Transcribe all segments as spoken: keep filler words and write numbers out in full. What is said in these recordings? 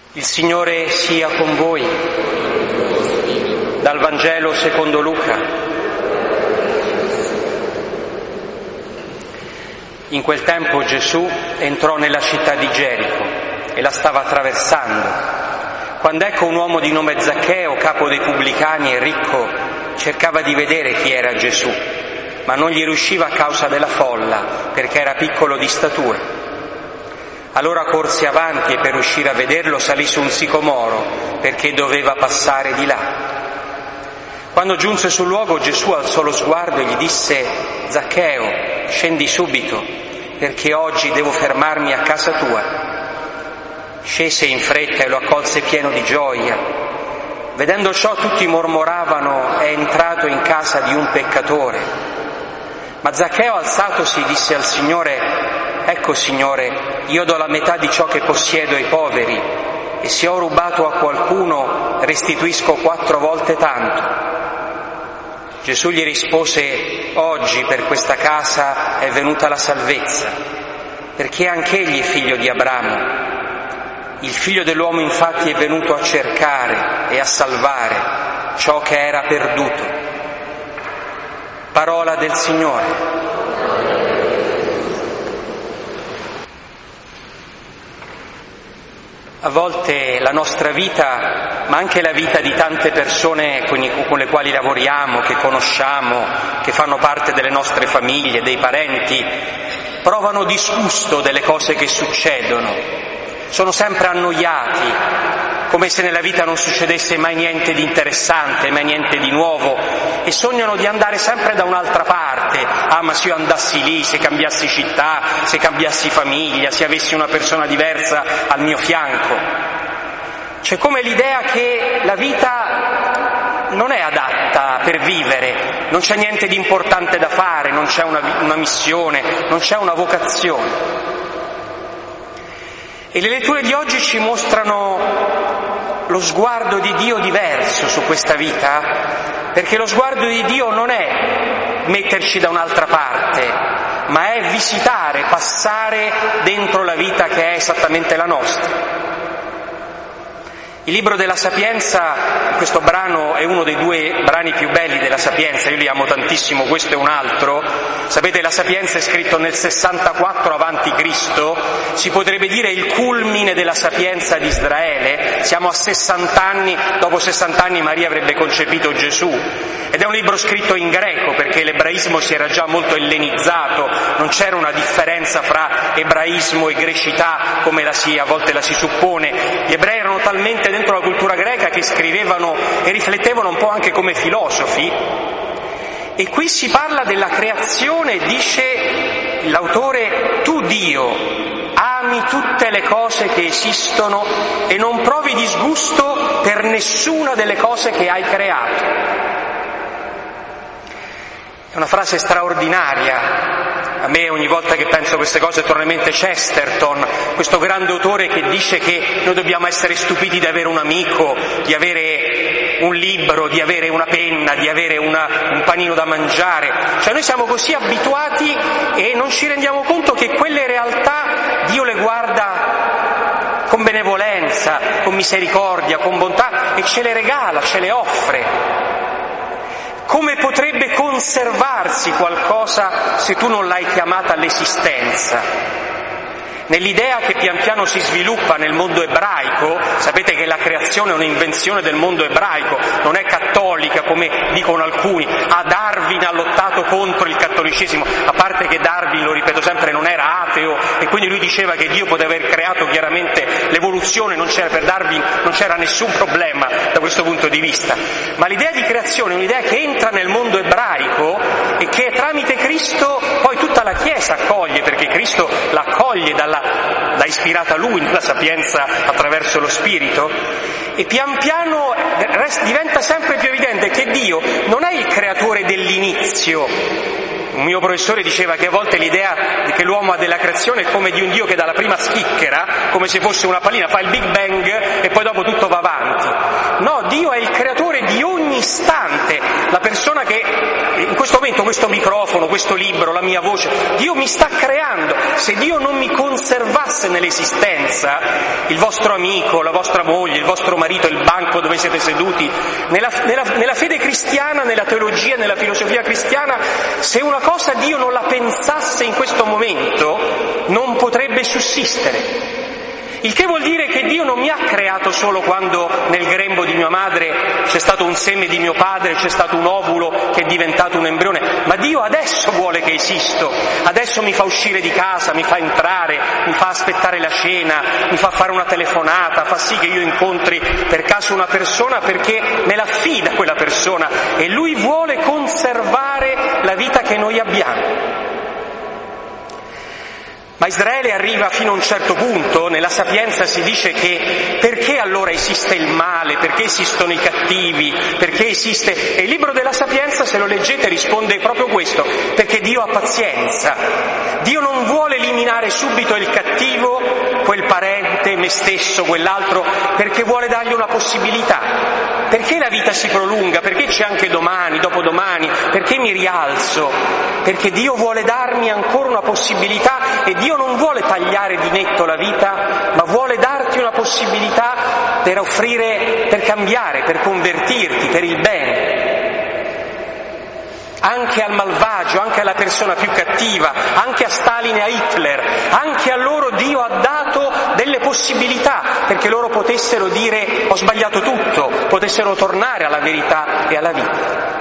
Il Signore sia con voi. Dal Vangelo secondo Luca. In quel tempo Gesù entrò nella città di Gerico e la stava attraversando, quando ecco un uomo di nome Zaccheo, capo dei pubblicani e ricco, cercava di vedere chi era Gesù, ma non gli riusciva a causa della folla, perché era piccolo di statura. Allora corse avanti e per riuscire a vederlo salì su un sicomoro, perché doveva passare di là. Quando giunse sul luogo, Gesù alzò lo sguardo e gli disse: Zaccheo, scendi subito, perché oggi devo fermarmi a casa tua. Scese in fretta e lo accolse pieno di gioia. Vedendo ciò tutti mormoravano: è entrato in casa di un peccatore. Ma Zaccheo, alzatosi, disse al Signore: ecco, Signore, io do la metà di ciò che possiedo ai poveri, e se ho rubato a qualcuno restituisco quattro volte tanto. Gesù gli rispose: oggi per questa casa è venuta la salvezza, perché anch'egli è figlio di Abramo. Il Figlio dell'uomo infatti è venuto a cercare e a salvare ciò che era perduto. Parola del Signore. A volte la nostra vita, ma anche la vita di tante persone con le quali lavoriamo, che conosciamo, che fanno parte delle nostre famiglie, dei parenti, provano disgusto delle cose che succedono. Sono sempre annoiati, come se nella vita non succedesse mai niente di interessante, mai niente di nuovo, e sognano di andare sempre da un'altra parte. Ah, ma se io andassi lì, se cambiassi città, se cambiassi famiglia, se avessi una persona diversa al mio fianco. C'è come l'idea che la vita non è adatta per vivere, non c'è niente di importante da fare, non c'è una, una missione, non c'è una vocazione. E le letture di oggi ci mostrano lo sguardo di Dio diverso su questa vita, perché lo sguardo di Dio non è metterci da un'altra parte, ma è visitare, passare dentro la vita che è esattamente la nostra. Il libro della Sapienza, questo brano è uno dei due brani più belli della Sapienza, io li amo tantissimo, questo è un altro. Sapete, la Sapienza è scritto nel sessantaquattro avanti Cristo, si potrebbe dire il culmine della sapienza di Israele. Siamo a sessanta anni, dopo sessanta anni Maria avrebbe concepito Gesù. Ed è un libro scritto in greco, perché l'ebraismo si era già molto ellenizzato, non c'era una differenza fra ebraismo e grecità come la si, a volte la si suppone. Gli ebrei erano talmente dentro la cultura greca che scrivevano e riflettevano un po' anche come filosofi. E qui si parla della creazione, dice l'autore: tu Dio ami tutte le cose che esistono e non provi disgusto per nessuna delle cose che hai creato. È una frase straordinaria. A me ogni volta che penso a queste cose torna in mente Chesterton, questo grande autore che dice che noi dobbiamo essere stupiti di avere un amico, di avere un libro, di avere una penna, di avere una, un panino da mangiare. Cioè noi siamo così abituati e non ci rendiamo conto che quelle realtà Dio le guarda con benevolenza, con misericordia, con bontà, e ce le regala, ce le offre. Come potrebbe conservarsi qualcosa se tu non l'hai chiamata all'esistenza? Nell'idea che pian piano si sviluppa nel mondo ebraico, sapete che la creazione è un'invenzione del mondo ebraico, non è cattolica come dicono alcuni. Ah, Darwin ha lottato contro il cattolicesimo, a parte che Darwin, lo ripeto sempre, non era ateo, e quindi lui diceva che Dio poteva aver creato chiaramente l'evoluzione, non c'era, per Darwin non c'era nessun problema da questo punto di vista. Ma l'idea di creazione è un'idea che entra nel mondo ebraico e che tramite Cristo poi tutta la Chiesa accoglie, perché Cristo l'accoglie dalla l'ha ispirata lui nella sapienza attraverso lo Spirito, e pian piano diventa sempre più evidente che Dio non è il creatore dell'inizio. Un mio professore diceva che a volte l'idea che l'uomo ha della creazione è come di un Dio che dalla prima schicchera, come se fosse una pallina, fa il Big Bang e poi dopo tutto va avanti. No, Dio è il creatore di ogni istante. La persona che questo momento questo microfono, questo libro, la mia voce, Dio mi sta creando. Se Dio non mi conservasse nell'esistenza, il vostro amico, la vostra moglie, il vostro marito, il banco dove siete seduti, nella, nella, nella fede cristiana, nella teologia, nella filosofia cristiana, se una cosa Dio non la pensasse in questo momento, non potrebbe sussistere. Il che vuol dire che Dio non mi ha creato solo quando nel grembo di mia madre c'è stato un seme di mio padre, c'è stato un ovulo che è diventato un embrione, ma Dio adesso vuole che esisto, adesso mi fa uscire di casa, mi fa entrare, mi fa aspettare la cena, mi fa fare una telefonata, fa sì che io incontri per caso una persona perché me la affida quella persona e Lui vuole conservare la vita che noi abbiamo. Ma Israele arriva fino a un certo punto, nella Sapienza si dice che perché allora esiste il male, perché esistono i cattivi, perché esiste... E il libro della Sapienza, se lo leggete, risponde proprio questo, perché Dio ha pazienza. Dio non vuole eliminare subito il cattivo, quel parente, me stesso, quell'altro, perché vuole dargli una possibilità. Perché la vita si prolunga? Perché c'è anche domani, dopodomani? Perché mi rialzo? Perché Dio vuole darmi ancora una possibilità e Dio non vuole tagliare di netto la vita, ma vuole darti una possibilità per offrire, per cambiare, per convertirti, per il bene. Anche al malvagio, anche alla persona più cattiva, anche a Stalin e a Hitler, anche a loro Dio ha dato delle possibilità perché loro potessero dire ho sbagliato tutto, potessero tornare alla verità e alla vita.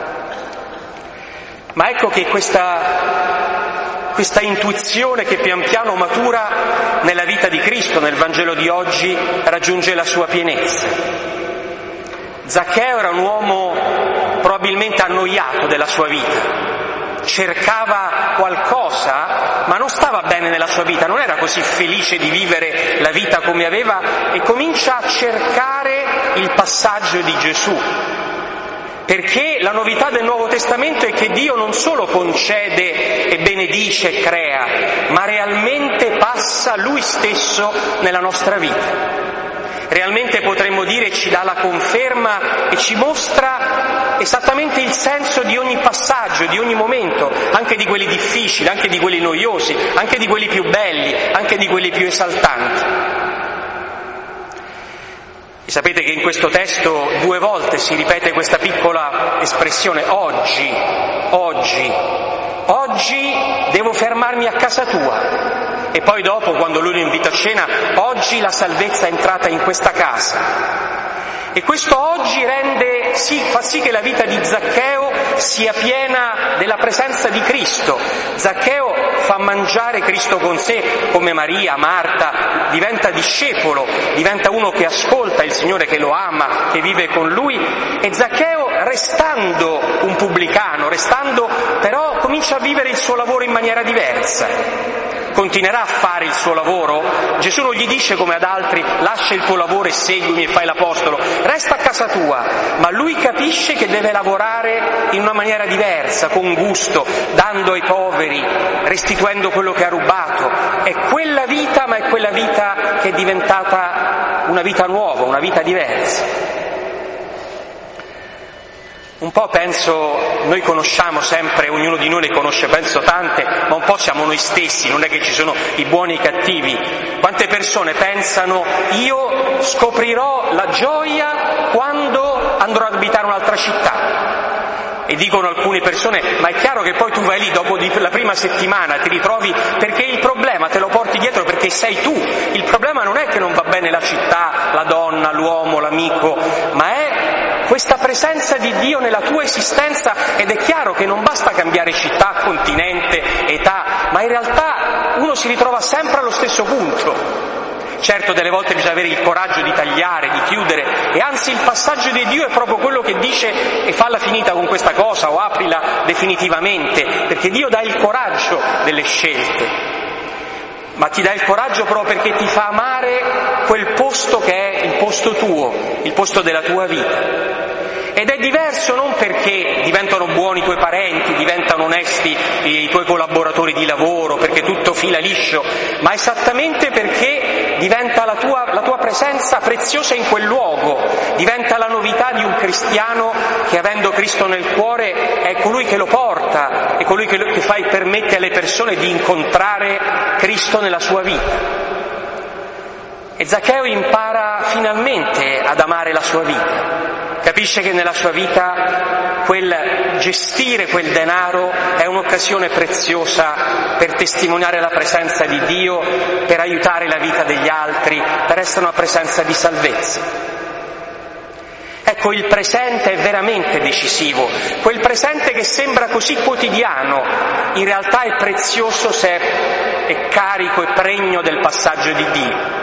Ma ecco che questa, questa intuizione che pian piano matura nella vita di Cristo, nel Vangelo di oggi, raggiunge la sua pienezza. Zaccheo era un uomo probabilmente annoiato della sua vita, cercava qualcosa ma non stava bene nella sua vita, non era così felice di vivere la vita come aveva e comincia a cercare il passaggio di Gesù. Perché la novità del Nuovo Testamento è che Dio non solo concede e benedice e crea, ma realmente passa Lui stesso nella nostra vita. Realmente potremmo dire ci dà la conferma e ci mostra esattamente il senso di ogni passaggio, di ogni momento, anche di quelli difficili, anche di quelli noiosi, anche di quelli più belli, anche di quelli più esaltanti. E sapete che in questo testo due volte si ripete questa piccola espressione, oggi, oggi, oggi devo fermarmi a casa tua. E poi dopo, quando lui lo invita a cena, oggi la salvezza è entrata in questa casa. E questo oggi rende, sì, fa sì che la vita di Zaccheo sia piena della presenza di Cristo. Zaccheo fa mangiare Cristo con sé, come Maria, Marta, diventa discepolo, diventa uno che ascolta il Signore, che lo ama, che vive con lui. E Zaccheo, restando un pubblicano, restando, però comincia a vivere il suo lavoro in maniera diversa. Continuerà a fare il suo lavoro? Gesù non gli dice come ad altri lascia il tuo lavoro e seguimi e fai l'apostolo, resta a casa tua, ma lui capisce che deve lavorare in una maniera diversa, con gusto, dando ai poveri, restituendo quello che ha rubato. È quella vita, ma è quella vita che è diventata una vita nuova, una vita diversa. Un po' penso, noi conosciamo sempre, ognuno di noi ne conosce penso tante, ma un po' siamo noi stessi, non è che ci sono i buoni e i cattivi. Quante persone pensano io scoprirò la gioia quando andrò ad abitare un'altra città? E dicono alcune persone, ma è chiaro che poi tu vai lì dopo la prima settimana, ti ritrovi, perché il problema te lo porti dietro perché sei tu. Il problema non è che non va bene la città, la donna, l'uomo, l'amico, ma è questa presenza di Dio nella tua esistenza. Ed è chiaro che non basta cambiare città, continente, età, ma in realtà uno si ritrova sempre allo stesso punto. Certo, delle volte bisogna avere il coraggio di tagliare, di chiudere, e anzi il passaggio di Dio è proprio quello che dice e falla finita con questa cosa o aprila definitivamente, perché Dio dà il coraggio delle scelte, ma ti dà il coraggio proprio perché ti fa amare quel posto che è il posto tuo, il posto della tua vita. Ed è diverso non perché diventano buoni i tuoi parenti, diventano onesti i tuoi collaboratori di lavoro, perché tutto fila liscio, ma esattamente perché diventa la tua, la tua presenza preziosa in quel luogo, diventa la novità di un cristiano che, avendo Cristo nel cuore, è colui che lo porta, è colui che, che fa, permette alle persone di incontrare Cristo nella sua vita. E Zaccheo impara finalmente ad amare la sua vita. Capisce che nella sua vita quel gestire quel denaro è un'occasione preziosa per testimoniare la presenza di Dio, per aiutare la vita degli altri, per essere una presenza di salvezza. Ecco, il presente è veramente decisivo. Quel presente che sembra così quotidiano, in realtà è prezioso se è carico e pregno del passaggio di Dio.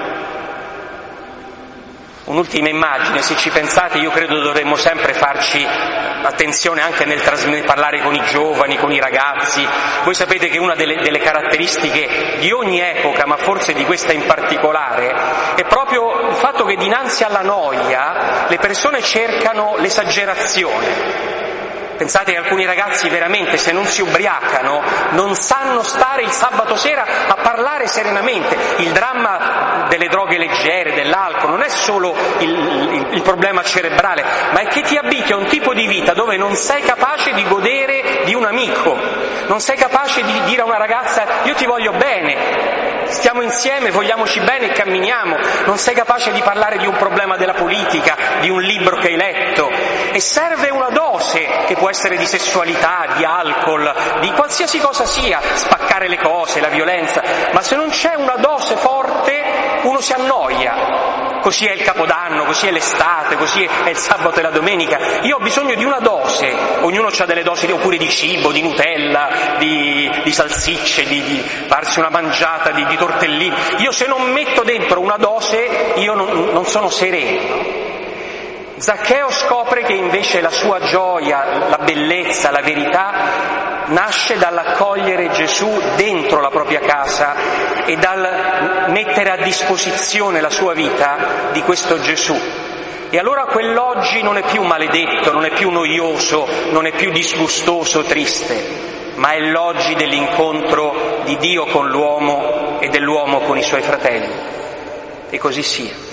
Un'ultima immagine, se ci pensate, io credo dovremmo sempre farci attenzione anche nel trasmettere, parlare con i giovani, con i ragazzi. Voi sapete che una delle, delle caratteristiche di ogni epoca, ma forse di questa in particolare, è proprio il fatto che dinanzi alla noia le persone cercano l'esagerazione. Pensate che alcuni ragazzi veramente, se non si ubriacano, non sanno stare il sabato sera a parlare serenamente. Il dramma delle droghe leggere, dell'alcol, non è solo il, il, il problema cerebrale, ma è che ti abiti a un tipo di vita dove non sei capace di godere di un amico, non sei capace di dire a una ragazza io ti voglio bene, stiamo insieme, vogliamoci bene e camminiamo, non sei capace di parlare di un problema della politica, di un libro che hai letto, e serve una dose che può essere di sessualità, di alcol, di qualsiasi cosa sia, spaccare le cose, la violenza, ma se non c'è una dose forte uno si annoia. Così è il Capodanno, così è l'estate, così è il sabato e la domenica. Io ho bisogno di una dose, ognuno ha delle dosi, oppure di cibo, di Nutella, di, di salsicce, di, di farsi una mangiata, di, di tortellini. Io se non metto dentro una dose, io non, non sono sereno. Zaccheo scopre che invece la sua gioia, la bellezza, la verità nasce dall'accogliere Gesù dentro la propria casa e dal mettere a disposizione la sua vita di questo Gesù. E allora quell'oggi non è più maledetto, non è più noioso, non è più disgustoso, triste, ma è l'oggi dell'incontro di Dio con l'uomo e dell'uomo con i suoi fratelli. E così sia.